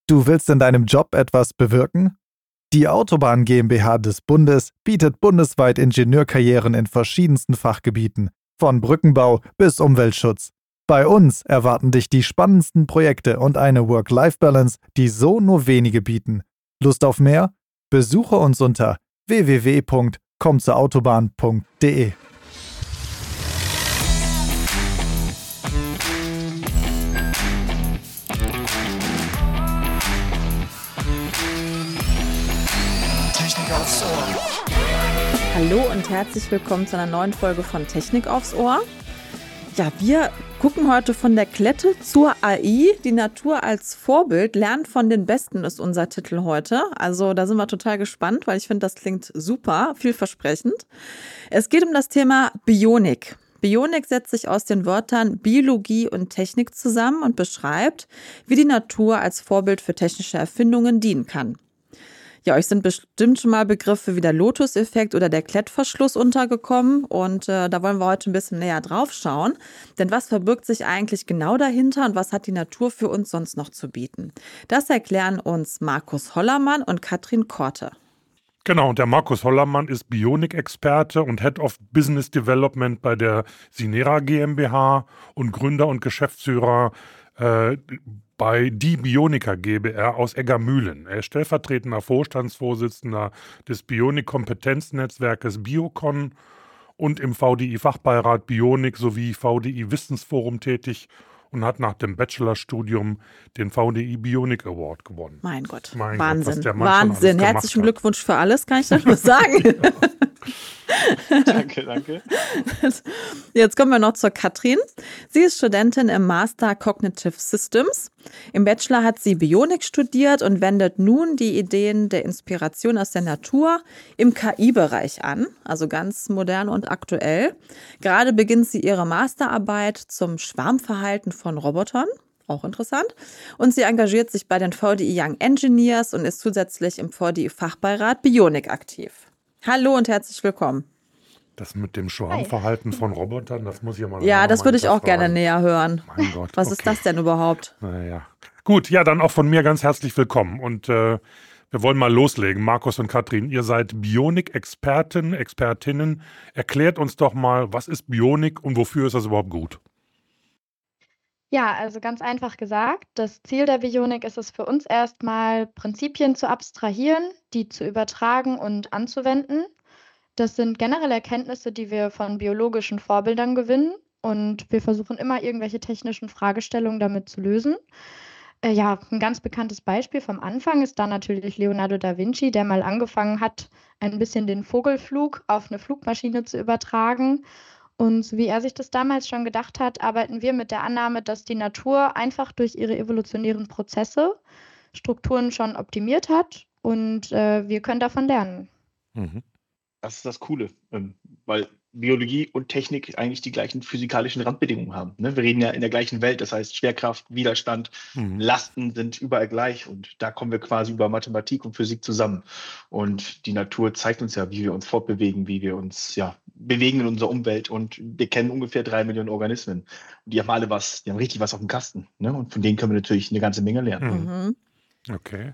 Du willst in deinem Job etwas bewirken? Die Autobahn GmbH des Bundes bietet bundesweit Ingenieurkarrieren in verschiedensten Fachgebieten, von Brückenbau bis Umweltschutz. Bei uns erwarten dich die spannendsten Projekte und eine Work-Life-Balance, die so nur wenige bieten. Lust auf mehr? Besuche uns unter www.kommzurautobahn.de. Hallo und herzlich willkommen zu einer neuen Folge von Technik aufs Ohr. Ja, wir gucken heute von der Klette zur AI. Die Natur als Vorbild, lernen von den Besten ist unser Titel heute. Also da sind wir total gespannt, weil ich finde, das klingt super, vielversprechend. Es geht um das Thema Bionik. Bionik setzt sich aus den Wörtern Biologie und Technik zusammen und beschreibt, wie die Natur als Vorbild für technische Erfindungen dienen kann. Ja, euch sind bestimmt schon mal Begriffe wie der Lotus-Effekt oder der Klettverschluss untergekommen und da wollen wir heute ein bisschen näher drauf schauen. Denn was verbirgt sich eigentlich genau dahinter und was hat die Natur für uns sonst noch zu bieten? Das erklären uns Markus Hollermann und Katrin Korte. Genau, und der Markus Hollermann ist Bionik-Experte und Head of Business Development bei der Sinera GmbH und Gründer und Geschäftsführer bei Die Bionica GbR aus Eggermühlen. Er ist stellvertretender Vorstandsvorsitzender des Bionik-Kompetenznetzwerkes Biocon und im VDI-Fachbeirat Bionik sowie VDI-Wissensforum tätig und hat nach dem Bachelorstudium den VDI Bionik Award gewonnen. Mein Gott, Wahnsinn. Wahnsinn. Was der Mann schon alles Herzlichen gemacht hat. Glückwunsch für alles, kann ich da nur sagen. Danke. Jetzt kommen wir noch zur Katrin. Sie ist Studentin im Master Cognitive Systems. Im Bachelor hat sie Bionik studiert und wendet nun die Ideen der Inspiration aus der Natur im KI-Bereich an, also ganz modern und aktuell. Gerade beginnt sie ihre Masterarbeit zum Schwarmverhalten von Robotern. Auch interessant. Und sie engagiert sich bei den VDI Young Engineers und ist zusätzlich im VDI-Fachbeirat Bionik aktiv. Hallo und herzlich willkommen. Das mit dem Schwarmverhalten von Robotern, das muss ich ja mal... Ja, das würde ich auch gerne näher hören. Mein Gott. Was ist das denn überhaupt? Naja. Gut, ja, dann auch von mir ganz herzlich willkommen. Und wir wollen mal loslegen. Markus und Katrin, ihr seid Bionik-Experten, Expertinnen. Erklärt uns doch mal, was ist Bionik und wofür ist das überhaupt gut? Ja, also ganz einfach gesagt, das Ziel der Bionik ist es für uns erstmal, Prinzipien zu abstrahieren, die zu übertragen und anzuwenden. Das sind generelle Erkenntnisse, die wir von biologischen Vorbildern gewinnen und wir versuchen immer, irgendwelche technischen Fragestellungen damit zu lösen. Ja, ein ganz bekanntes Beispiel vom Anfang ist da natürlich Leonardo da Vinci, der mal angefangen hat, ein bisschen den Vogelflug auf eine Flugmaschine zu übertragen. Und so wie er sich das damals schon gedacht hat, arbeiten wir mit der Annahme, dass die Natur einfach durch ihre evolutionären Prozesse Strukturen schon optimiert hat und wir können davon lernen. Mhm. Das ist das Coole, weil Biologie und Technik eigentlich die gleichen physikalischen Randbedingungen haben. Ne? Wir reden ja in der gleichen Welt, das heißt Schwerkraft, Widerstand, Lasten sind überall gleich und da kommen wir quasi über Mathematik und Physik zusammen. Und die Natur zeigt uns ja, wie wir uns fortbewegen, wie wir uns bewegen in unserer Umwelt und wir kennen ungefähr 3 Millionen Organismen. Und die haben alle die haben richtig was auf dem Kasten. Ne? Und von denen können wir natürlich eine ganze Menge lernen. Okay.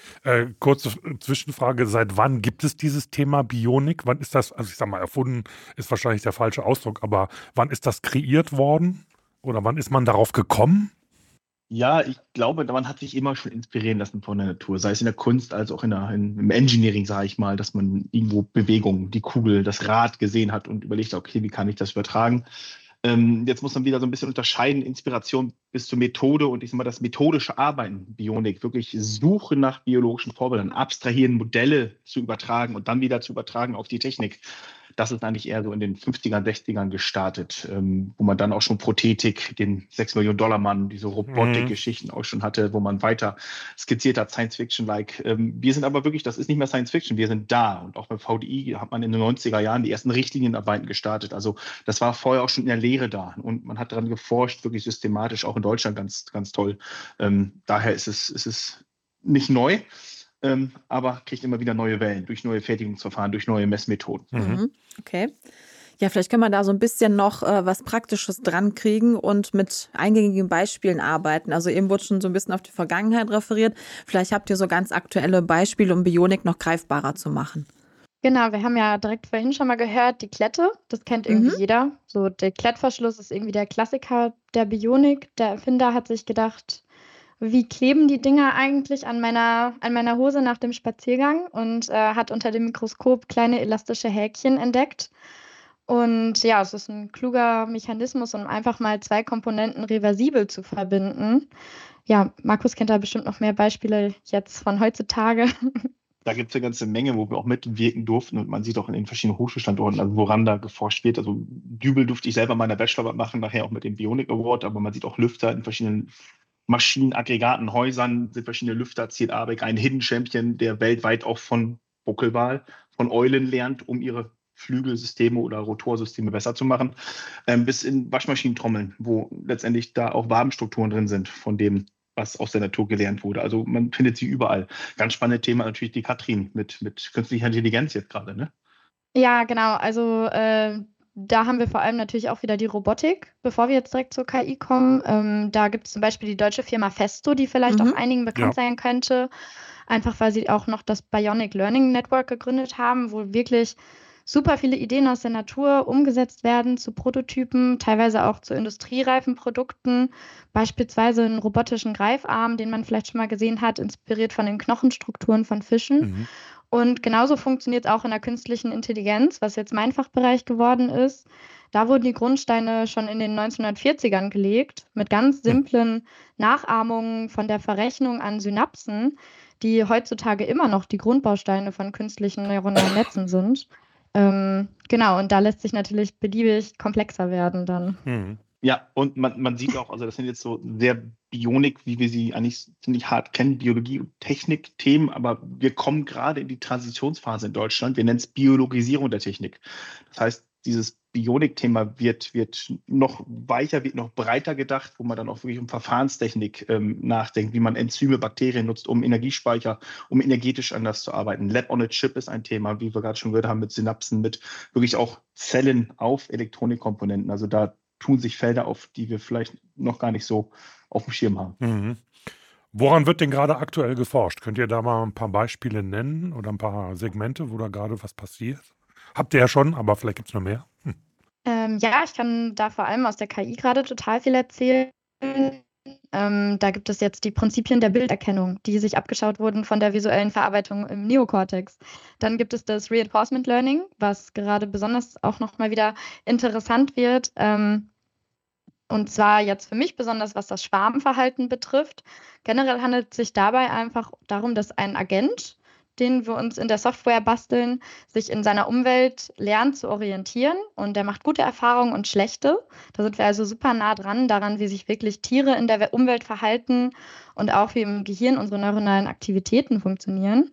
Kurze Zwischenfrage, seit wann gibt es dieses Thema Bionik? Wann ist das, also ich sag mal, erfunden ist wahrscheinlich der falsche Ausdruck, aber wann ist das kreiert worden? Oder wann ist man darauf gekommen? Ja, ich glaube, man hat sich immer schon inspirieren lassen von der Natur, sei es in der Kunst als auch im Engineering, sage ich mal, dass man irgendwo Bewegung, die Kugel, das Rad gesehen hat und überlegt, okay, wie kann ich das übertragen? Jetzt muss man wieder so ein bisschen unterscheiden, Inspiration bis zur Methode und ich sag mal, das methodische Arbeiten, Bionik, wirklich Suche nach biologischen Vorbildern, abstrahieren, Modelle zu übertragen und dann wieder zu übertragen auf die Technik. Das ist eigentlich eher so in den 50ern, 60ern gestartet, wo man dann auch schon Prothetik, den 6-Millionen-Dollar-Mann, diese Robotik-Geschichten auch schon hatte, wo man weiter skizziert hat, Science-Fiction-like. Wir sind aber wirklich, das ist nicht mehr Science-Fiction, wir sind da. Und auch beim VDI hat man in den 90er Jahren die ersten Richtlinienarbeiten gestartet. Also das war vorher auch schon in der Lehre da. Und man hat daran geforscht, wirklich systematisch, auch in Deutschland ganz, ganz toll. Daher ist es nicht neu. Aber kriegt immer wieder neue Wellen durch neue Fertigungsverfahren, durch neue Messmethoden. Okay. Ja, vielleicht können wir da so ein bisschen noch was Praktisches dran kriegen und mit eingängigen Beispielen arbeiten. Also eben wurde schon so ein bisschen auf die Vergangenheit referiert. Vielleicht habt ihr so ganz aktuelle Beispiele, um Bionik noch greifbarer zu machen. Genau, wir haben ja direkt vorhin schon mal gehört, die Klette, das kennt irgendwie jeder. So, der Klettverschluss ist irgendwie der Klassiker der Bionik. Der Erfinder hat sich gedacht, wie kleben die Dinger eigentlich an meiner Hose nach dem Spaziergang und hat unter dem Mikroskop kleine elastische Häkchen entdeckt. Und ja, es ist ein kluger Mechanismus, um einfach mal zwei Komponenten reversibel zu verbinden. Ja, Markus kennt da bestimmt noch mehr Beispiele jetzt von heutzutage. Da gibt es eine ganze Menge, wo wir auch mitwirken durften und man sieht auch in den verschiedenen Hochschulstandorten, also woran da geforscht wird. Also Dübel durfte ich selber meine Bachelorarbeit machen, nachher auch mit dem Bionic Award, aber man sieht auch Lüfter in verschiedenen Maschinen, Aggregaten, Häusern, sind verschiedene Lüfter, Ziel Abeck, ein Hidden Champion, der weltweit auch von Buckelwal, von Eulen lernt, um ihre Flügelsysteme oder Rotorsysteme besser zu machen, bis in Waschmaschinentrommeln, wo letztendlich da auch Wabenstrukturen drin sind, von dem, was aus der Natur gelernt wurde. Also man findet sie überall. Ganz spannendes Thema natürlich die Katrin mit künstlicher Intelligenz jetzt gerade, ne? Ja, genau. Also da haben wir vor allem natürlich auch wieder die Robotik, bevor wir jetzt direkt zur KI kommen. Da gibt es zum Beispiel die deutsche Firma Festo, die vielleicht auch einigen bekannt sein könnte. Einfach weil sie auch noch das Bionic Learning Network gegründet haben, wo wirklich super viele Ideen aus der Natur umgesetzt werden zu Prototypen, teilweise auch zu industriereifen Produkten, beispielsweise einen robotischen Greifarm, den man vielleicht schon mal gesehen hat, inspiriert von den Knochenstrukturen von Fischen. Und genauso funktioniert es auch in der künstlichen Intelligenz, was jetzt mein Fachbereich geworden ist. Da wurden die Grundsteine schon in den 1940ern gelegt, mit ganz simplen Nachahmungen von der Verrechnung an Synapsen, die heutzutage immer noch die Grundbausteine von künstlichen neuronalen Netzen sind. Genau, und da lässt sich natürlich beliebig komplexer werden dann. Ja, und man sieht auch, also das sind jetzt so sehr Bionik, wie wir sie eigentlich ziemlich hart kennen, Biologie- und Technik-Themen, aber wir kommen gerade in die Transitionsphase in Deutschland. Wir nennen es Biologisierung der Technik. Das heißt, dieses Bionik-Thema wird noch weicher, wird noch breiter gedacht, wo man dann auch wirklich um Verfahrenstechnik nachdenkt, wie man Enzyme, Bakterien nutzt, um Energiespeicher, um energetisch anders zu arbeiten. Lab on a Chip ist ein Thema, wie wir gerade schon gehört haben, mit Synapsen, mit wirklich auch Zellen auf Elektronikkomponenten. Also da tun sich Felder auf, die wir vielleicht noch gar nicht so auf dem Schirm haben. Woran wird denn gerade aktuell geforscht? Könnt ihr da mal ein paar Beispiele nennen oder ein paar Segmente, wo da gerade was passiert? Habt ihr ja schon, aber vielleicht gibt es noch mehr. Ja, ich kann da vor allem aus der KI gerade total viel erzählen. Da gibt es jetzt die Prinzipien der Bilderkennung, die sich abgeschaut wurden von der visuellen Verarbeitung im Neokortex. Dann gibt es das Reinforcement Learning, was gerade besonders auch nochmal wieder interessant wird. Und zwar jetzt für mich besonders, was das Schwarmverhalten betrifft. Generell handelt es sich dabei einfach darum, dass ein Agent, den wir uns in der Software basteln, sich in seiner Umwelt lernt zu orientieren und der macht gute Erfahrungen und schlechte. Da sind wir also super nah dran daran, wie sich wirklich Tiere in der Umwelt verhalten und auch wie im Gehirn unsere neuronalen Aktivitäten funktionieren.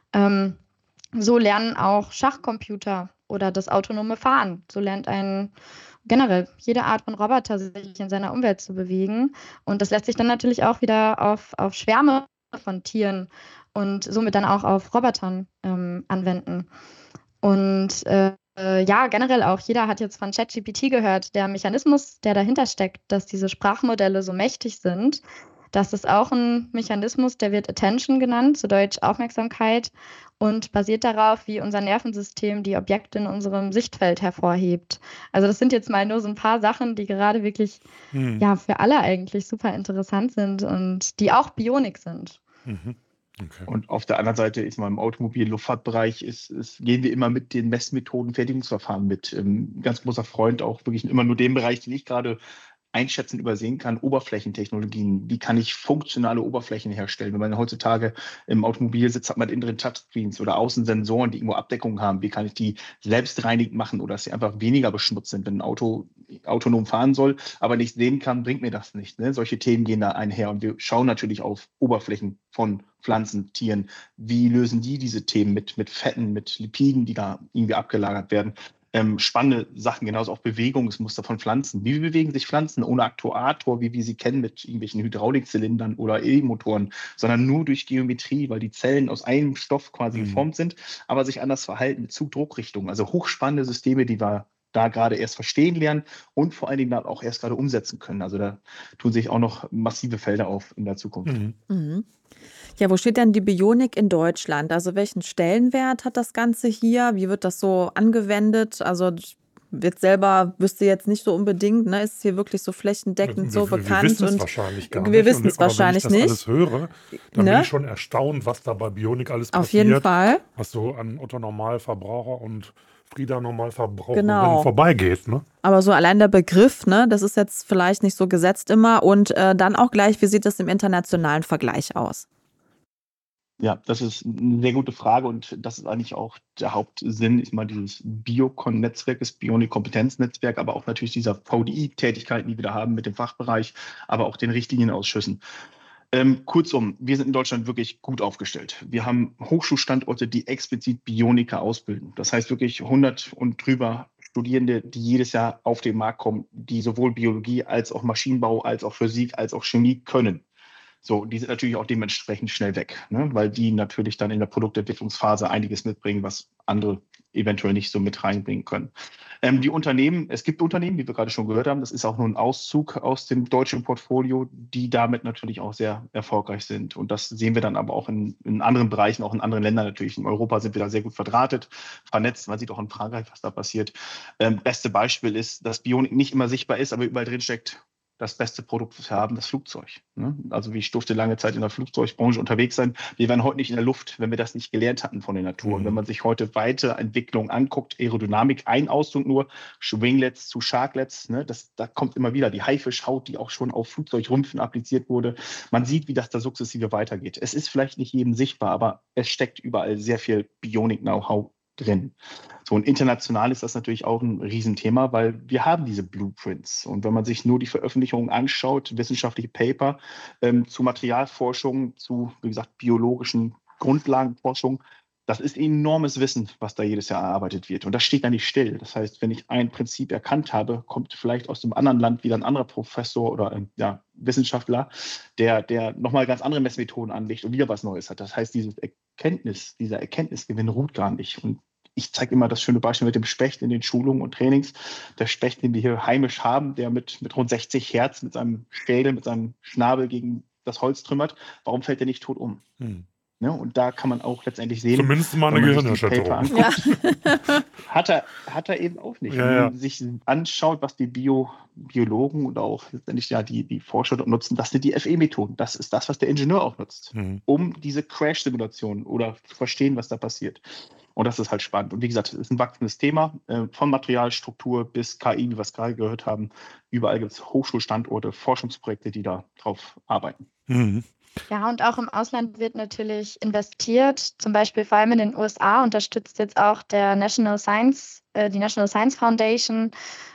So lernen auch Schachcomputer oder das autonome Fahren. So lernt generell jede Art von Roboter sich in seiner Umwelt zu bewegen. Und das lässt sich dann natürlich auch wieder auf Schwärme von Tieren und somit dann auch auf Robotern anwenden. Und ja, generell auch, jeder hat jetzt von ChatGPT gehört, der Mechanismus, der dahinter steckt, dass diese Sprachmodelle so mächtig sind, das ist auch ein Mechanismus, der wird Attention genannt, zu Deutsch Aufmerksamkeit, und basiert darauf, wie unser Nervensystem die Objekte in unserem Sichtfeld hervorhebt. Also das sind jetzt mal nur so ein paar Sachen, die gerade wirklich ja, für alle eigentlich super interessant sind und die auch Bionik sind. Okay. Und auf der anderen Seite ist mal im Automobil-Luftfahrtbereich gehen wir immer mit den Messmethoden, Fertigungsverfahren mit. Ganz großer Freund auch wirklich immer nur den Bereich, den ich gerade einschätzen, übersehen kann, Oberflächentechnologien. Wie kann ich funktionale Oberflächen herstellen? Wenn man heutzutage im Automobil sitzt, hat man innen drin Touchscreens oder Außensensoren, die irgendwo Abdeckung haben. Wie kann ich die selbstreinigend machen oder dass sie einfach weniger beschmutzt sind? Wenn ein Auto autonom fahren soll, aber nicht sehen kann, bringt mir das nicht. Ne? Solche Themen gehen da einher. Und wir schauen natürlich auf Oberflächen von Pflanzen, Tieren. Wie lösen die diese Themen mit Fetten, mit Lipiden, die da irgendwie abgelagert werden? Spannende Sachen, genauso auch Bewegungsmuster von Pflanzen. Wie bewegen sich Pflanzen ohne Aktuator, wie wir sie kennen mit irgendwelchen Hydraulikzylindern oder E-Motoren, sondern nur durch Geometrie, weil die Zellen aus einem Stoff quasi geformt sind, aber sich anders verhalten mit Zugdruckrichtungen. Also hochspannende Systeme, die wir da gerade erst verstehen lernen und vor allen Dingen dann auch erst gerade umsetzen können. Also da tun sich auch noch massive Felder auf in der Zukunft. Mhm. Ja, wo steht denn die Bionik in Deutschland? Also welchen Stellenwert hat das Ganze hier? Wie wird das so angewendet? Also wüsste jetzt nicht so unbedingt, ne? Ist es hier wirklich so flächendeckend so bekannt? Wir wissen es wahrscheinlich gar nicht. Wir wissen es wahrscheinlich nicht. Wenn ich nicht. das alles höre, dann Ne? bin ich schon erstaunt, was da bei Bionik alles passiert. Auf jeden Fall. Was so an Otto Normalverbraucher und Frieda Normalverbraucherin Genau. vorbeigeht. Ne? Aber so allein der Begriff, ne, das ist jetzt vielleicht nicht so gesetzt immer. Und dann auch gleich, wie sieht das im internationalen Vergleich aus? Ja, das ist eine sehr gute Frage und das ist eigentlich auch der Hauptsinn, ist mal dieses Biocon-Netzwerk, das Bionik-Kompetenznetzwerk, aber auch natürlich dieser VDI-Tätigkeiten, die wir da haben mit dem Fachbereich, aber auch den Richtlinienausschüssen. Kurzum, wir sind in Deutschland wirklich gut aufgestellt. Wir haben Hochschulstandorte, die explizit Bioniker ausbilden. Das heißt wirklich 100 und drüber Studierende, die jedes Jahr auf den Markt kommen, die sowohl Biologie als auch Maschinenbau, als auch Physik, als auch Chemie können. So, die sind natürlich auch dementsprechend schnell weg, ne? Weil die natürlich dann in der Produktentwicklungsphase einiges mitbringen, was andere eventuell nicht so mit reinbringen können. Es gibt Unternehmen, wie wir gerade schon gehört haben, das ist auch nur ein Auszug aus dem deutschen Portfolio, die damit natürlich auch sehr erfolgreich sind. Und das sehen wir dann aber auch in anderen Bereichen, auch in anderen Ländern natürlich. In Europa sind wir da sehr gut verdrahtet, vernetzt. Man sieht auch in Frankreich, was da passiert. Beste Beispiel ist, dass Bionik nicht immer sichtbar ist, aber überall drin steckt das beste Produkt, das wir haben, das Flugzeug. Ne? Also ich durfte lange Zeit in der Flugzeugbranche unterwegs sein. Wir wären heute nicht in der Luft, wenn wir das nicht gelernt hatten von der Natur. Und wenn man sich heute Weiterentwicklung anguckt, Aerodynamik, ein Ausdruck nur, Winglets zu Sharklets, ne? Da kommt immer wieder die Haifischhaut, die auch schon auf Flugzeugrumpfen appliziert wurde. Man sieht, wie das da sukzessive weitergeht. Es ist vielleicht nicht jedem sichtbar, aber es steckt überall sehr viel Bionik-Know-how drin. So, und international ist das natürlich auch ein Riesenthema, weil wir haben diese Blueprints. Und wenn man sich nur die Veröffentlichungen anschaut, wissenschaftliche Paper zu Materialforschung, zu, wie gesagt, biologischen Grundlagenforschung, das ist enormes Wissen, was da jedes Jahr erarbeitet wird. Und das steht da nicht still. Das heißt, wenn ich ein Prinzip erkannt habe, kommt vielleicht aus einem anderen Land wieder ein anderer Professor oder Wissenschaftler, der nochmal ganz andere Messmethoden anlegt und wieder was Neues hat. Das heißt, dieser Erkenntnisgewinn ruht gar nicht. Und ich zeige immer das schöne Beispiel mit dem Specht in den Schulungen und Trainings. Der Specht, den wir hier heimisch haben, der mit rund 60 Hertz, mit seinem Schädel, mit seinem Schnabel gegen das Holz trümmert, warum fällt der nicht tot um? Ne? Und da kann man auch letztendlich sehen, zumindest mal eine Gehirnerschütterung. Ja. Hat er eben auch nicht. Ja, Wenn ja. man sich anschaut, was die Biologen und auch letztendlich die Forscher dort nutzen, das sind die FE-Methoden. Das ist das, was der Ingenieur auch nutzt, um diese Crash-Simulation oder zu verstehen, was da passiert. Und das ist halt spannend. Und wie gesagt, es ist ein wachsendes Thema, von Materialstruktur bis KI, wie wir es gerade gehört haben. Überall gibt es Hochschulstandorte, Forschungsprojekte, die da drauf arbeiten. Ja, und auch im Ausland wird natürlich investiert. Zum Beispiel vor allem in den USA unterstützt jetzt auch die National Science Foundation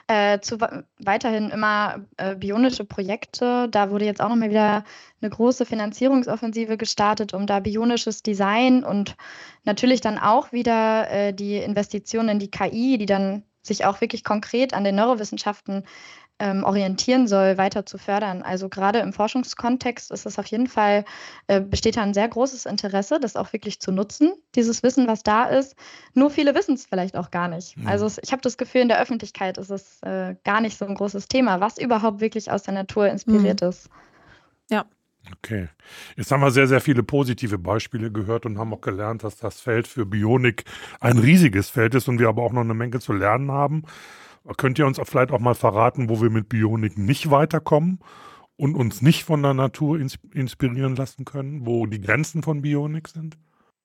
weiterhin immer bionische Projekte. Da wurde jetzt auch nochmal wieder eine große Finanzierungsoffensive gestartet, um da bionisches Design und natürlich dann auch wieder die Investitionen in die KI, die dann sich auch wirklich konkret an den Neurowissenschaften orientieren soll, weiter zu fördern. Also gerade im Forschungskontext ist es auf jeden Fall, besteht da ein sehr großes Interesse, das auch wirklich zu nutzen, dieses Wissen, was da ist. Nur viele wissen es vielleicht auch gar nicht. Also ich habe das Gefühl, in der Öffentlichkeit ist es gar nicht so ein großes Thema, was überhaupt wirklich aus der Natur inspiriert ist. Ja. Okay. Jetzt haben wir sehr, sehr viele positive Beispiele gehört und haben auch gelernt, dass das Feld für Bionik ein riesiges Feld ist und wir aber auch noch eine Menge zu lernen haben. Könnt ihr uns vielleicht auch mal verraten, wo wir mit Bionik nicht weiterkommen und uns nicht von der Natur inspirieren lassen können, wo die Grenzen von Bionik sind?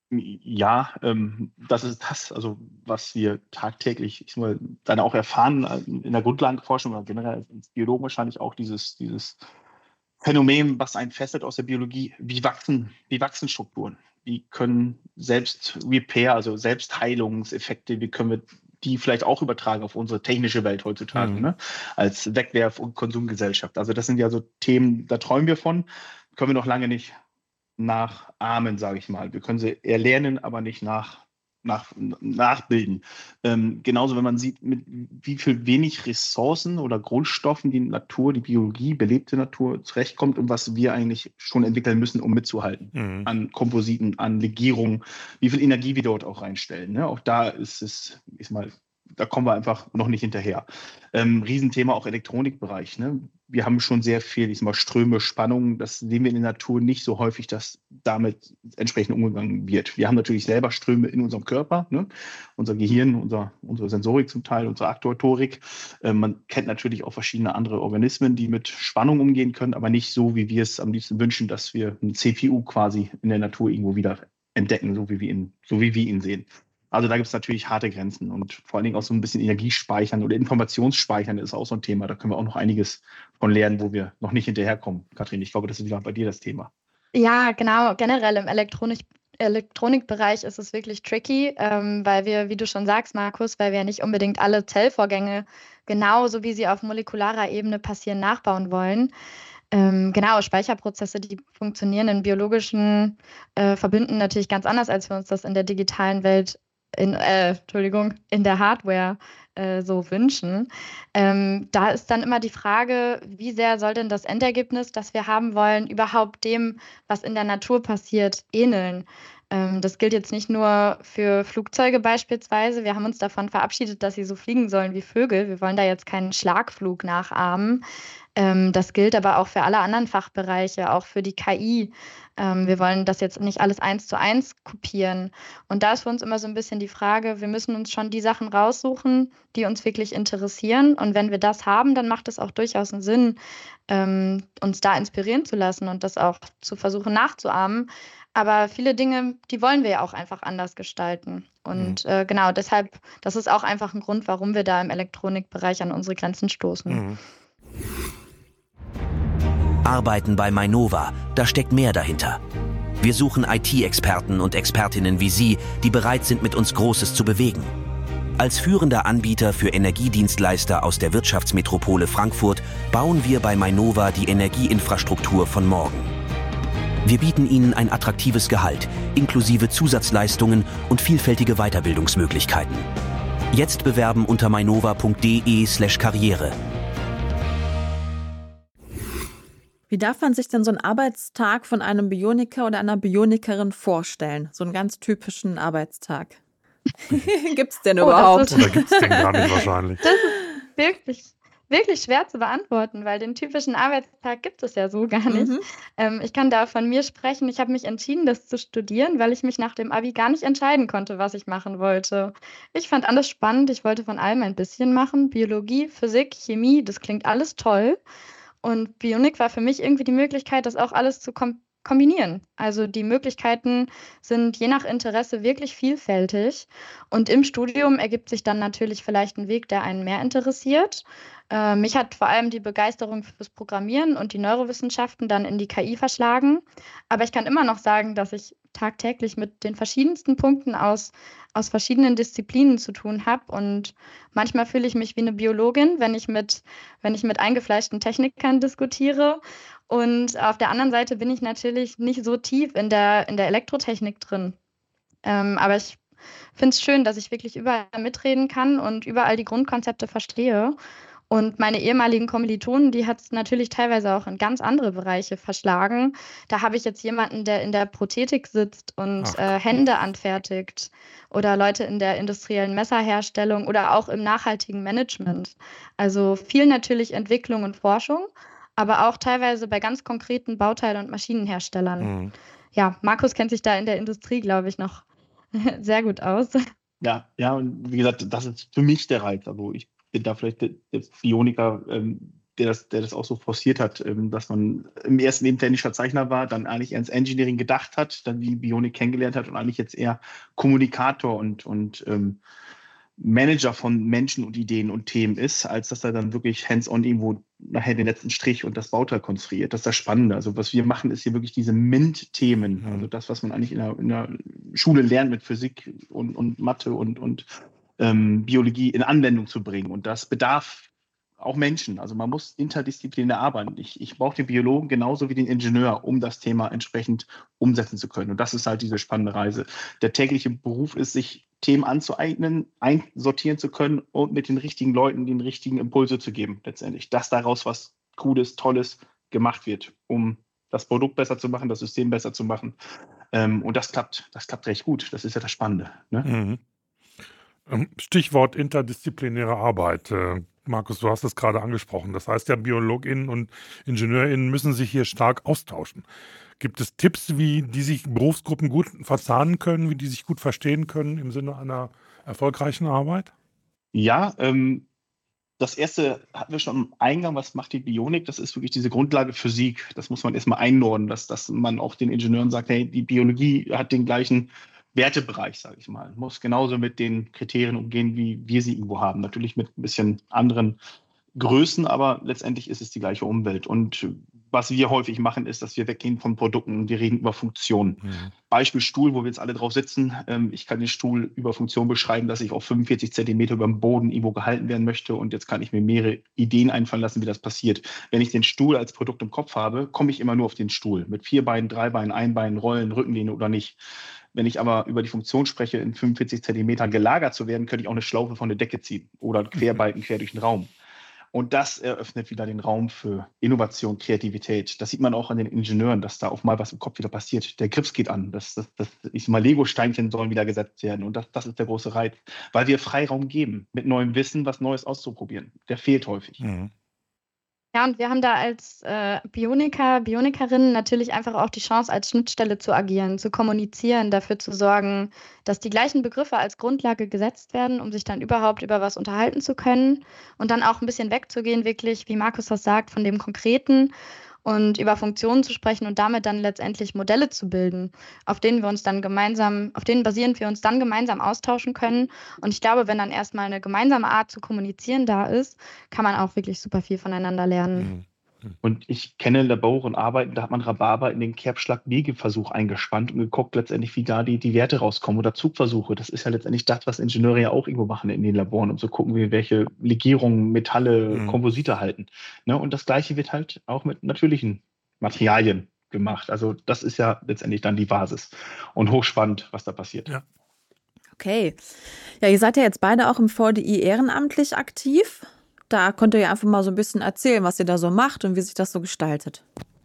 Ja, das ist das, also was wir tagtäglich dann auch erfahren in der Grundlagenforschung oder generell als Biologen wahrscheinlich auch dieses Phänomen, was einen fesselt aus der Biologie, wie wachsen Strukturen? Wie können Selbst-Repair, also Selbstheilungseffekte, wie können wir die vielleicht auch übertragen auf unsere technische Welt heutzutage, ne? Als Wegwerf- und Konsumgesellschaft. Also das sind ja so Themen, da träumen wir von, können wir noch lange nicht nachahmen, sage ich mal. Wir können sie erlernen, aber nicht nachbilden. Genauso, wenn man sieht, mit wie viel wenig Ressourcen oder Grundstoffen die Natur, die Biologie, belebte Natur zurechtkommt und was wir eigentlich schon entwickeln müssen, um mitzuhalten. An Kompositen, an Legierungen, wie viel Energie wir dort auch reinstellen. Ne? Auch da ist es da kommen wir einfach noch nicht hinterher. Riesenthema auch Elektronikbereich. Ne? Wir haben schon sehr viel, ich sag mal, Ströme, Spannungen. Das sehen wir in der Natur nicht so häufig, dass damit entsprechend umgegangen wird. Wir haben natürlich selber Ströme in unserem Körper, ne? Unser Gehirn, unsere Sensorik zum Teil, unsere Aktuatorik. Man kennt natürlich auch verschiedene andere Organismen, die mit Spannung umgehen können, aber nicht so, wie wir es am liebsten wünschen, dass wir einen CPU quasi in der Natur irgendwo wieder entdecken, so wie wir ihn sehen. Also da gibt es natürlich harte Grenzen und vor allen Dingen auch so ein bisschen Energiespeichern oder Informationsspeichern ist auch so ein Thema. Da können wir auch noch einiges von lernen, wo wir noch nicht hinterherkommen. Kathrin, ich glaube, das ist wieder bei dir das Thema. Ja, genau. Generell im Elektronikbereich ist es wirklich tricky, weil wir, wie du schon sagst, Markus, weil wir nicht unbedingt alle Zellvorgänge genauso wie sie auf molekularer Ebene passieren, nachbauen wollen. Genau, Speicherprozesse, die funktionieren in biologischen Verbünden natürlich ganz anders, als wir uns das in der digitalen Welt, in der Hardware so wünschen. Da ist dann immer die Frage, wie sehr soll denn das Endergebnis, das wir haben wollen, überhaupt dem, was in der Natur passiert, ähneln? Das gilt jetzt nicht nur für Flugzeuge beispielsweise. Wir haben uns davon verabschiedet, dass sie so fliegen sollen wie Vögel. Wir wollen da jetzt keinen Schlagflug nachahmen. Das gilt aber auch für alle anderen Fachbereiche, auch für die KI. Wir wollen das jetzt nicht alles 1:1 kopieren. Und da ist für uns immer so ein bisschen die Frage, wir müssen uns schon die Sachen raussuchen, die uns wirklich interessieren. Und wenn wir das haben, dann macht es auch durchaus einen Sinn, uns da inspirieren zu lassen und das auch zu versuchen nachzuahmen. Aber viele Dinge, die wollen wir ja auch einfach anders gestalten. Und genau, deshalb, das ist auch einfach ein Grund, warum wir da im Elektronikbereich an unsere Grenzen stoßen. Arbeiten bei Mainova, da steckt mehr dahinter. Wir suchen IT-Experten und Expertinnen wie Sie, die bereit sind, mit uns Großes zu bewegen. Als führender Anbieter für Energiedienstleister aus der Wirtschaftsmetropole Frankfurt bauen wir bei Mainova die Energieinfrastruktur von morgen. Wir bieten Ihnen ein attraktives Gehalt, inklusive Zusatzleistungen und vielfältige Weiterbildungsmöglichkeiten. Jetzt bewerben unter mainova.de/karriere. Wie darf man sich denn so einen Arbeitstag von einem Bioniker oder einer Bionikerin vorstellen? So einen ganz typischen Arbeitstag. Gibt's den überhaupt? Oder gibt's den gar nicht wahrscheinlich? Das ist wirklich, wirklich schwer zu beantworten, weil den typischen Arbeitstag gibt es ja so gar nicht. Ich kann da von mir sprechen. Ich habe mich entschieden, das zu studieren, weil ich mich nach dem Abi gar nicht entscheiden konnte, was ich machen wollte. Ich fand alles spannend. Ich wollte von allem ein bisschen machen. Biologie, Physik, Chemie, das klingt alles toll. Und Bionik war für mich irgendwie die Möglichkeit, das auch alles zu kombinieren. Also die Möglichkeiten sind je nach Interesse wirklich vielfältig. Und im Studium ergibt sich dann natürlich vielleicht ein Weg, der einen mehr interessiert. Mich hat vor allem die Begeisterung fürs Programmieren und die Neurowissenschaften dann in die KI verschlagen. Aber ich kann immer noch sagen, dass ich tagtäglich mit den verschiedensten Punkten aus verschiedenen Disziplinen zu tun habe. Und manchmal fühle ich mich wie eine Biologin, wenn ich mit eingefleischten Technikern diskutiere. Und auf der anderen Seite bin ich natürlich nicht so tief in der Elektrotechnik drin. Aber ich finde es schön, dass ich wirklich überall mitreden kann und überall die Grundkonzepte verstehe. Und meine ehemaligen Kommilitonen, die hat es natürlich teilweise auch in ganz andere Bereiche verschlagen. Da habe ich jetzt jemanden, der in der Prothetik sitzt und Hände anfertigt oder Leute in der industriellen Messerherstellung oder auch im nachhaltigen Management. Also viel natürlich Entwicklung und Forschung, aber auch teilweise bei ganz konkreten Bauteil- und Maschinenherstellern. Ja, Markus kennt sich da in der Industrie, glaube ich, noch sehr gut aus. Ja, und wie gesagt, das ist für mich der Reiz. Also ich bin da vielleicht der Bioniker, der das auch so forciert hat, dass man im ersten Leben technischer Zeichner war, dann eigentlich ins Engineering gedacht hat, dann die Bionik kennengelernt hat und eigentlich jetzt eher Kommunikator und Manager von Menschen und Ideen und Themen ist, als dass er dann wirklich hands-on irgendwo nachher den letzten Strich und das Bauteil konstruiert. Das ist das Spannende. Also was wir machen, ist hier wirklich diese MINT-Themen. Also das, was man eigentlich in der Schule lernt mit Physik und Mathe und Biologie in Anwendung zu bringen. Und das bedarf auch Menschen. Also man muss interdisziplinär arbeiten. Ich brauche den Biologen genauso wie den Ingenieur, um das Thema entsprechend umsetzen zu können. Und das ist halt diese spannende Reise. Der tägliche Beruf ist, sich Themen anzueignen, einsortieren zu können und mit den richtigen Leuten den richtigen Impulse zu geben, letztendlich. Dass daraus was Cooles, Tolles gemacht wird, um das Produkt besser zu machen, das System besser zu machen. Und das klappt recht gut. Das ist ja das Spannende. Ne? Stichwort interdisziplinäre Arbeit. Markus, du hast es gerade angesprochen. Das heißt ja, BiologInnen und IngenieurInnen müssen sich hier stark austauschen. Gibt es Tipps, wie die sich Berufsgruppen gut verzahnen können, wie die sich gut verstehen können im Sinne einer erfolgreichen Arbeit? Ja, das erste hatten wir schon am Eingang. Was macht die Bionik? Das ist wirklich diese Grundlage Physik. Das muss man erstmal einordnen, dass man auch den Ingenieuren sagt, hey, die Biologie hat den gleichen Wertebereich, sage ich mal. Muss genauso mit den Kriterien umgehen, wie wir sie irgendwo haben. Natürlich mit ein bisschen anderen Größen, aber letztendlich ist es die gleiche Umwelt. Und was wir häufig machen, ist, dass wir weggehen von Produkten und wir reden über Funktionen. Beispiel Stuhl, wo wir jetzt alle drauf sitzen. Ich kann den Stuhl über Funktion beschreiben, dass ich auf 45 Zentimeter über dem Boden irgendwo gehalten werden möchte. Und jetzt kann ich mir mehrere Ideen einfallen lassen, wie das passiert. Wenn ich den Stuhl als Produkt im Kopf habe, komme ich immer nur auf den Stuhl. Mit 4 Beinen, 3 Beinen, 1 Bein, Rollen, Rückenlehne oder nicht. Wenn ich aber über die Funktion spreche, in 45 Zentimeter gelagert zu werden, könnte ich auch eine Schlaufe von der Decke ziehen oder einen Querbalken quer durch den Raum. Und das eröffnet wieder den Raum für Innovation, Kreativität. Das sieht man auch an den Ingenieuren, dass da auch mal was im Kopf wieder passiert. Der Grips geht an. Lego-Steinchen sollen wieder gesetzt werden. Und das ist der große Reiz, weil wir Freiraum geben, mit neuem Wissen was Neues auszuprobieren. Der fehlt häufig. Ja, und wir haben da als Bionikerinnen natürlich einfach auch die Chance, als Schnittstelle zu agieren, zu kommunizieren, dafür zu sorgen, dass die gleichen Begriffe als Grundlage gesetzt werden, um sich dann überhaupt über was unterhalten zu können und dann auch ein bisschen wegzugehen, wirklich, wie Markus das sagt, von dem Konkreten und über Funktionen zu sprechen und damit dann letztendlich Modelle zu bilden, auf denen basierend wir uns dann gemeinsam austauschen können. Und ich glaube, wenn dann erstmal eine gemeinsame Art zu kommunizieren da ist, kann man auch wirklich super viel voneinander lernen. Und ich kenne Labore und Arbeiten, da hat man Rhabarber in den Kerbschlag-Biegeversuch eingespannt und geguckt letztendlich, wie da die Werte rauskommen oder Zugversuche. Das ist ja letztendlich das, was Ingenieure ja auch irgendwo machen in den Laboren, um zu gucken, welche Legierungen, Metalle, Komposite halten. Ne? Und das Gleiche wird halt auch mit natürlichen Materialien gemacht. Also das ist ja letztendlich dann die Basis. Und hochspannend, was da passiert. Ja. Okay. Ja, ihr seid ja jetzt beide auch im VDI ehrenamtlich aktiv. Da könnt ihr ja einfach mal so ein bisschen erzählen, was ihr da so macht und wie sich das so gestaltet.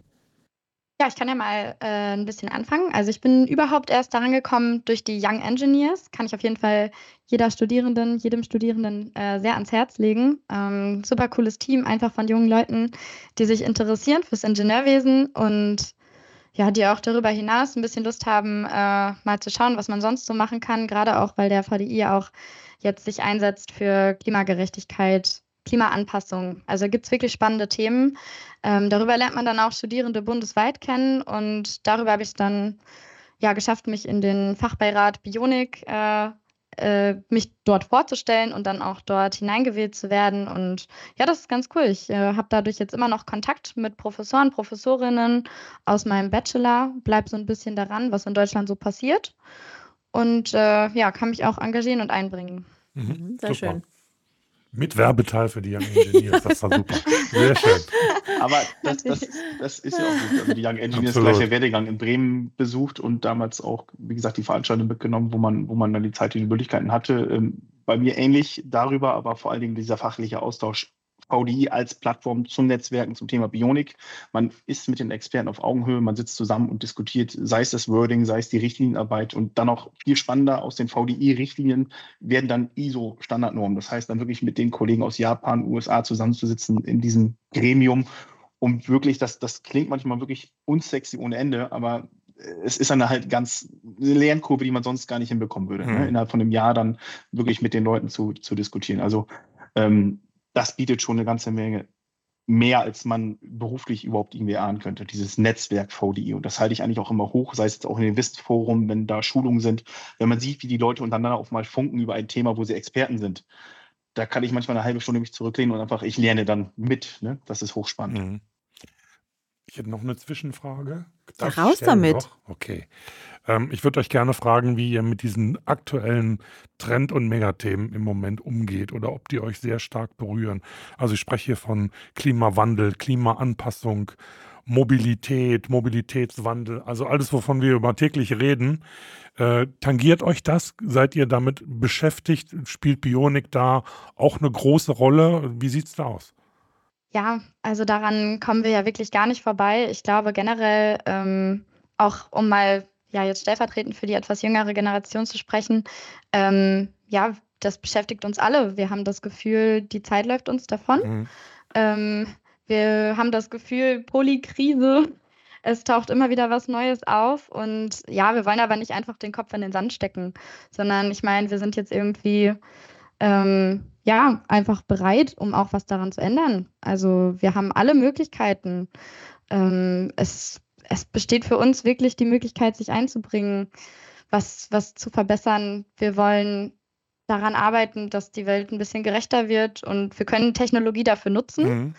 Ja, ich kann ja mal ein bisschen anfangen. Also ich bin überhaupt erst daran gekommen durch die Young Engineers. Kann ich auf jeden Fall jedem Studierenden sehr ans Herz legen. Super cooles Team, einfach von jungen Leuten, die sich interessieren fürs Ingenieurwesen und ja, die auch darüber hinaus ein bisschen Lust haben, mal zu schauen, was man sonst so machen kann. Gerade auch, weil der VDI auch jetzt sich einsetzt für Klimagerechtigkeit, Klimaanpassung. Also gibt es wirklich spannende Themen. Darüber lernt man dann auch Studierende bundesweit kennen und darüber habe ich es dann geschafft, mich in den Fachbeirat Bionik mich dort vorzustellen und dann auch dort hineingewählt zu werden. Und ja, das ist ganz cool. Ich habe dadurch jetzt immer noch Kontakt mit Professoren, Professorinnen aus meinem Bachelor, bleibe so ein bisschen daran, was in Deutschland so passiert und kann mich auch engagieren und einbringen. Sehr schön. Mit Werbeteil für die Young Engineers, das war super. Sehr schön. Aber das ist ja auch gut. Also die Young Engineers gleich der Werdegang in Bremen besucht und damals auch, wie gesagt, die Veranstaltung mitgenommen, wo man dann die Zeit und die Möglichkeiten hatte. Bei mir ähnlich darüber, aber vor allen Dingen dieser fachliche Austausch. VDI als Plattform zum Netzwerken, zum Thema Bionik. Man ist mit den Experten auf Augenhöhe, man sitzt zusammen und diskutiert, sei es das Wording, sei es die Richtlinienarbeit und dann auch viel spannender aus den VDI-Richtlinien werden dann ISO-Standardnormen. Das heißt dann wirklich mit den Kollegen aus Japan, USA zusammenzusitzen in diesem Gremium, um wirklich, das klingt manchmal wirklich unsexy ohne Ende, aber es ist eine Lernkurve, die man sonst gar nicht hinbekommen würde, ne? Innerhalb von einem Jahr dann wirklich mit den Leuten zu diskutieren. Also das bietet schon eine ganze Menge mehr, als man beruflich überhaupt irgendwie ahnen könnte, dieses Netzwerk VDI. Und das halte ich eigentlich auch immer hoch, sei es jetzt auch in den WIST-Forum, wenn da Schulungen sind, wenn man sieht, wie die Leute untereinander auch mal funken über ein Thema, wo sie Experten sind. Da kann ich manchmal eine halbe Stunde mich zurücklehnen und einfach, ich lerne dann mit. Ne? Das ist hochspannend. Ich hätte noch eine Zwischenfrage. Ja, raus damit. Noch? Okay. Ich würde euch gerne fragen, wie ihr mit diesen aktuellen Trend- und Megathemen im Moment umgeht oder ob die euch sehr stark berühren. Also ich spreche hier von Klimawandel, Klimaanpassung, Mobilität, Mobilitätswandel, also alles, wovon wir über täglich reden. Tangiert euch das? Seid ihr damit beschäftigt? Spielt Bionik da auch eine große Rolle? Wie sieht es da aus? Ja, also daran kommen wir ja wirklich gar nicht vorbei. Ich glaube generell, auch um mal jetzt stellvertretend für die etwas jüngere Generation zu sprechen, das beschäftigt uns alle. Wir haben das Gefühl, die Zeit läuft uns davon. Wir haben das Gefühl, Polykrise, es taucht immer wieder was Neues auf. Und ja, wir wollen aber nicht einfach den Kopf in den Sand stecken, sondern ich meine, wir sind jetzt irgendwie einfach bereit, um auch was daran zu ändern. Also wir haben alle Möglichkeiten. Es besteht für uns wirklich die Möglichkeit, sich einzubringen, was zu verbessern. Wir wollen daran arbeiten, dass die Welt ein bisschen gerechter wird und wir können Technologie dafür nutzen.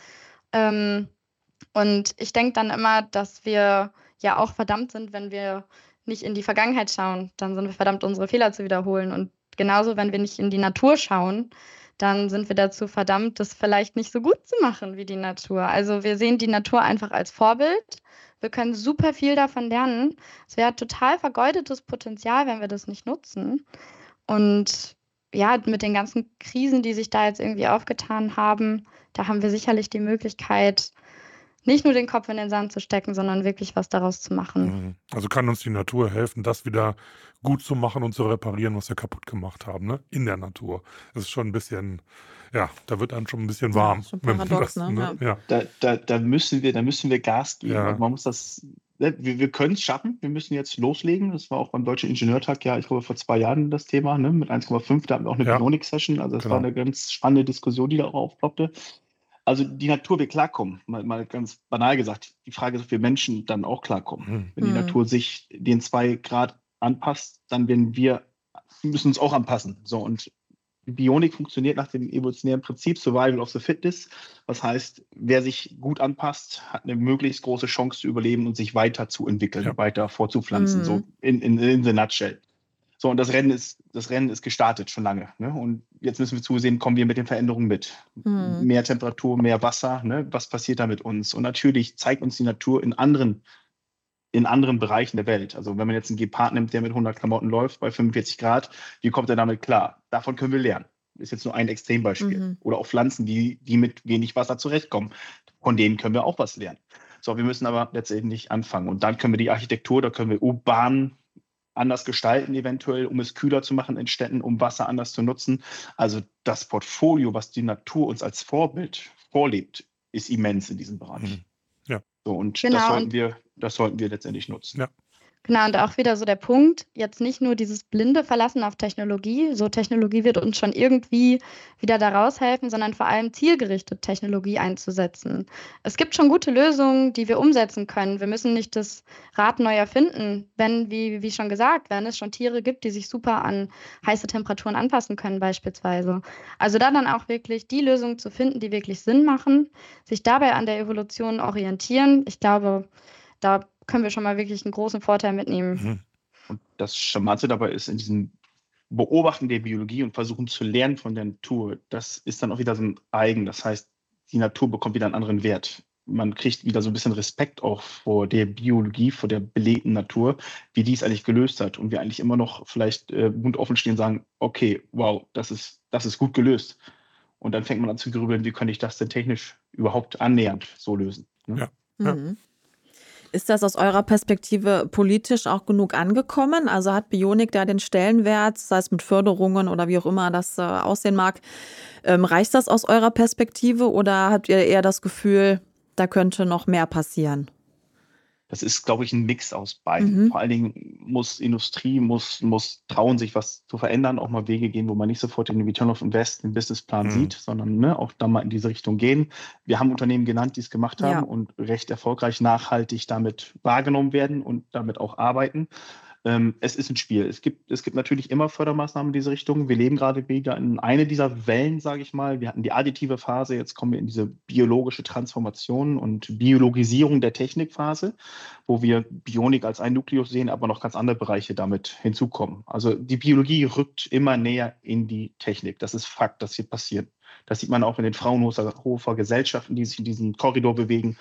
Und ich denke dann immer, dass wir ja auch verdammt sind, wenn wir nicht in die Vergangenheit schauen, dann sind wir verdammt, unsere Fehler zu wiederholen. Und genauso, wenn wir nicht in die Natur schauen, dann sind wir dazu verdammt, das vielleicht nicht so gut zu machen wie die Natur. Also wir sehen die Natur einfach als Vorbild. Wir können super viel davon lernen. Es wäre total vergeudetes Potenzial, wenn wir das nicht nutzen. Und ja, mit den ganzen Krisen, die sich da jetzt irgendwie aufgetan haben, da haben wir sicherlich die Möglichkeit, nicht nur den Kopf in den Sand zu stecken, sondern wirklich was daraus zu machen. Also kann uns die Natur helfen, das wieder gut zu machen und zu reparieren, was wir kaputt gemacht haben, ne? In der Natur. Das ist schon ein bisschen, ja, da wird einem schon ein bisschen warm. Schon paradox, Ja. Da müssen wir Gas geben. Ja. Also man muss das, wir können es schaffen. Wir müssen jetzt loslegen. Das war auch beim Deutschen Ingenieurtag, ja, ich glaube vor 2 Jahren das Thema, ne? Mit 1,5, da hatten wir auch eine Bionik-Session. Also das war eine ganz spannende Diskussion, die da auch aufploppte. Also die Natur will klarkommen, mal ganz banal gesagt. Die Frage ist, ob wir Menschen dann auch klarkommen. Wenn die Natur sich den 2 Grad anpasst, dann müssen uns auch anpassen. So, und die Bionik funktioniert nach dem evolutionären Prinzip Survival of the Fittest. Was heißt, wer sich gut anpasst, hat eine möglichst große Chance zu überleben und sich weiter zu entwickeln, weiter vorzupflanzen. So in the nutshell. So, und das Rennen ist gestartet schon lange. Ne? Und jetzt müssen wir zusehen, kommen wir mit den Veränderungen mit. Mehr Temperatur, mehr Wasser, ne? Was passiert da mit uns? Und natürlich zeigt uns die Natur in anderen Bereichen der Welt. Also wenn man jetzt einen Gepard nimmt, der mit 100 Klamotten läuft bei 45 Grad, wie kommt er damit klar? Davon können wir lernen. Ist jetzt nur ein Extrembeispiel. Oder auch Pflanzen, die mit wenig Wasser zurechtkommen. Von denen können wir auch was lernen. So, wir müssen aber letztendlich anfangen. Und dann können wir die Architektur, da können wir urban anders gestalten eventuell, um es kühler zu machen in Städten, um Wasser anders zu nutzen. Also das Portfolio, was die Natur uns als Vorbild vorlebt, ist immens in diesem Bereich. Ja. So, und genau. Das sollten wir letztendlich nutzen. Ja. Genau, und auch wieder so der Punkt, jetzt nicht nur dieses blinde Verlassen auf Technologie, so Technologie wird uns schon irgendwie wieder da raushelfen, sondern vor allem zielgerichtet Technologie einzusetzen. Es gibt schon gute Lösungen, die wir umsetzen können. Wir müssen nicht das Rad neu erfinden, wenn, wie schon gesagt, wenn es schon Tiere gibt, die sich super an heiße Temperaturen anpassen können beispielsweise. Also da dann auch wirklich die Lösungen zu finden, die wirklich Sinn machen, sich dabei an der Evolution orientieren. Ich glaube, da können wir schon mal wirklich einen großen Vorteil mitnehmen. Und das Charmante dabei ist, in diesem Beobachten der Biologie und Versuchen zu lernen von der Natur, das ist dann auch wieder so ein Eigen. Das heißt, die Natur bekommt wieder einen anderen Wert. Man kriegt wieder so ein bisschen Respekt auch vor der Biologie, vor der belegten Natur, wie die es eigentlich gelöst hat. Und wir eigentlich immer noch vielleicht Mund offen stehen und sagen, okay, wow, das ist gut gelöst. Und dann fängt man an zu grübeln, wie könnte ich das denn technisch überhaupt annähernd so lösen. Ne? Ja. Ist das aus eurer Perspektive politisch auch genug angekommen? Also hat Bionik da den Stellenwert, sei es mit Förderungen oder wie auch immer das aussehen mag? Reicht das aus eurer Perspektive oder habt ihr eher das Gefühl, da könnte noch mehr passieren? Das ist, glaube ich, ein Mix aus beiden. Vor allen Dingen muss Industrie trauen, sich was zu verändern, auch mal Wege gehen, wo man nicht sofort den Return of Invest, den Businessplan sieht, sondern auch da mal in diese Richtung gehen. Wir haben Unternehmen genannt, die es gemacht haben und recht erfolgreich nachhaltig damit wahrgenommen werden und damit auch arbeiten. Es ist ein Spiel. Es gibt natürlich immer Fördermaßnahmen in diese Richtung. Wir leben gerade wieder in eine dieser Wellen, sage ich mal. Wir hatten die additive Phase, jetzt kommen wir in diese biologische Transformation und Biologisierung der Technikphase, wo wir Bionik als ein Nukleus sehen, aber noch ganz andere Bereiche damit hinzukommen. Also die Biologie rückt immer näher in die Technik. Das ist Fakt, das hier passiert. Das sieht man auch in den Fraunhofer Gesellschaften, die sich in diesem Korridor bewegen.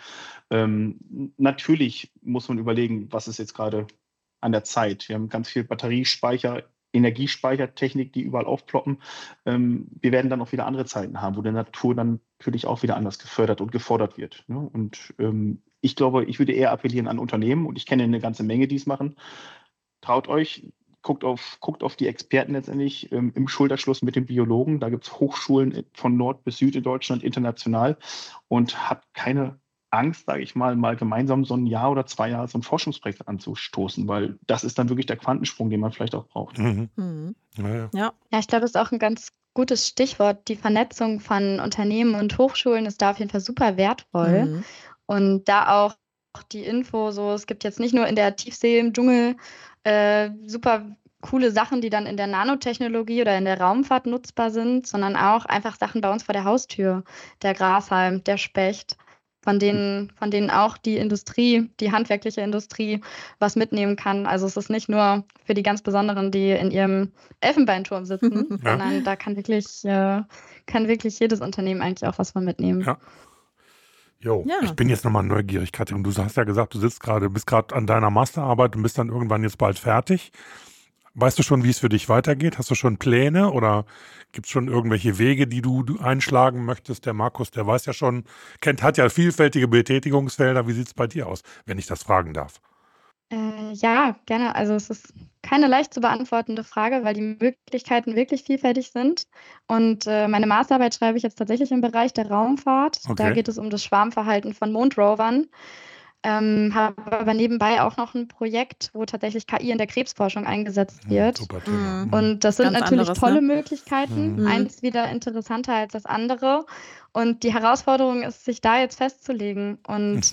Natürlich muss man überlegen, was ist jetzt gerade an der Zeit. Wir haben ganz viel Batteriespeicher, Energiespeichertechnik, die überall aufploppen. Wir werden dann auch wieder andere Zeiten haben, wo die Natur dann natürlich auch wieder anders gefördert und gefordert wird. Ne? Und ich glaube, ich würde eher appellieren an Unternehmen, und ich kenne eine ganze Menge, die es machen. Traut euch, guckt auf die Experten letztendlich im Schulterschluss mit den Biologen. Da gibt es Hochschulen von Nord bis Süd in Deutschland international und habt keine Angst, sage ich mal gemeinsam so ein Jahr oder 2 Jahre so ein Forschungsprojekt anzustoßen, weil das ist dann wirklich der Quantensprung, den man vielleicht auch braucht. Ja, ich glaube, das ist auch ein ganz gutes Stichwort. Die Vernetzung von Unternehmen und Hochschulen ist da auf jeden Fall super wertvoll. Und da auch die Info, so es gibt jetzt nicht nur in der Tiefsee im Dschungel super coole Sachen, die dann in der Nanotechnologie oder in der Raumfahrt nutzbar sind, sondern auch einfach Sachen bei uns vor der Haustür. Der Grashalm, der Specht, von denen auch die Industrie, die handwerkliche Industrie was mitnehmen kann. Also es ist nicht nur für die ganz Besonderen, die in ihrem Elfenbeinturm sitzen, sondern da kann wirklich jedes Unternehmen eigentlich auch was von mitnehmen. Ja. Ich bin jetzt nochmal neugierig, Katrin. Du hast ja gesagt, du bist gerade an deiner Masterarbeit und bist dann irgendwann jetzt bald fertig. Weißt du schon, wie es für dich weitergeht? Hast du schon Pläne oder gibt es schon irgendwelche Wege, die du einschlagen möchtest? Der Markus, der weiß ja schon, hat ja vielfältige Betätigungsfelder. Wie sieht es bei dir aus, wenn ich das fragen darf? Ja, gerne. Also es ist keine leicht zu beantwortende Frage, weil die Möglichkeiten wirklich vielfältig sind. Und meine Masterarbeit schreibe ich jetzt tatsächlich im Bereich der Raumfahrt. Okay. Da geht es um das Schwarmverhalten von Mondrovern. Habe aber nebenbei auch noch ein Projekt, wo tatsächlich KI in der Krebsforschung eingesetzt wird. Super Thema. Und das sind Ganz natürlich anderes, tolle ne? Möglichkeiten. Eins wieder interessanter als das andere. Und die Herausforderung ist, sich da jetzt festzulegen. Und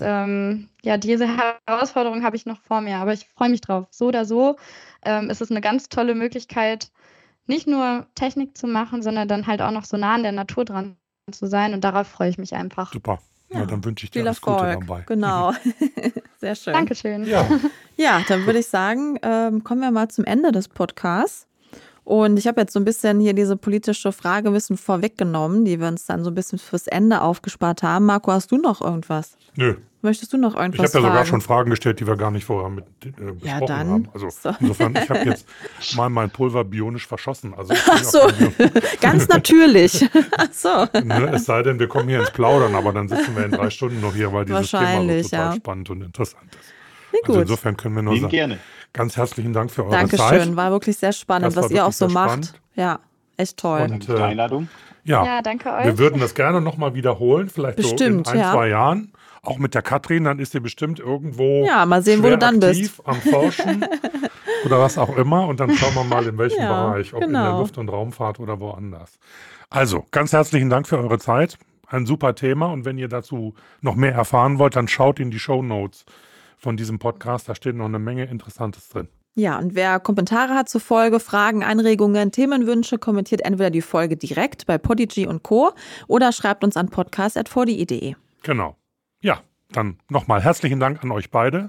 diese Herausforderung habe ich noch vor mir. Aber ich freue mich drauf. So oder so ist es eine ganz tolle Möglichkeit, nicht nur Technik zu machen, sondern dann halt auch noch so nah an der Natur dran zu sein. Und darauf freue ich mich einfach. Super. Ja, dann wünsche ich dir viel alles Gute Erfolg. dabei. Genau. Sehr schön. Dankeschön. Ja, dann würde ich sagen, kommen wir mal zum Ende des Podcasts. Und ich habe jetzt so ein bisschen hier diese politische Frage ein bisschen vorweggenommen, die wir uns dann so ein bisschen fürs Ende aufgespart haben. Marco, hast du noch irgendwas? Nö. Möchtest du noch Ich irgendwas habe ja sogar fragen? schon Fragen gestellt, die wir gar nicht vorher besprochen Ja, dann. haben. Also insofern, ich habe jetzt mal mein Pulver bionisch verschossen. Also Ach so, ganz natürlich. Ach so. Es sei denn, wir kommen hier ins Plaudern, aber dann sitzen wir in 3 Stunden noch hier, weil dieses Thema so Wahrscheinlich, total ja. spannend und interessant ist. Nee, Also gut. insofern können wir nur Lieben sagen, gerne. ganz herzlichen Dank für eure Dankeschön, Zeit. war wirklich sehr spannend, Das war was ihr auch wirklich so sehr macht. spannend. Ja, echt toll. Und Für die Einladung. Ja, danke euch. wir würden das gerne nochmal wiederholen, vielleicht Bestimmt, so in 1, ja. 2 Jahren. Auch mit der Katrin, dann ist sie bestimmt irgendwo Ja, mal sehen, wo schwer du dann aktiv bist. am Forschen oder was auch immer. Und dann schauen wir mal, in welchem Ja, Bereich, ob in der genau. Luft- und Raumfahrt oder woanders. Also, ganz herzlichen Dank für eure Zeit. Ein super Thema. Und wenn ihr dazu noch mehr erfahren wollt, dann schaut in die Shownotes von diesem Podcast. Da steht noch eine Menge Interessantes drin. Ja, und wer Kommentare hat zur Folge, Fragen, Anregungen, Themenwünsche, kommentiert entweder die Folge direkt bei Podigy und Co. oder schreibt uns an podcast@vdi.de. Genau. Ja, dann nochmal herzlichen Dank an euch beide.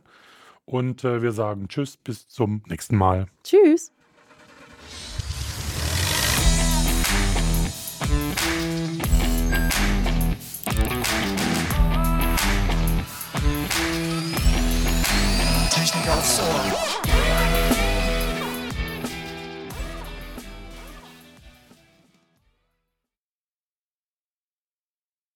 Und wir sagen Tschüss, bis zum nächsten Mal. Tschüss. Technik aufs Ohr.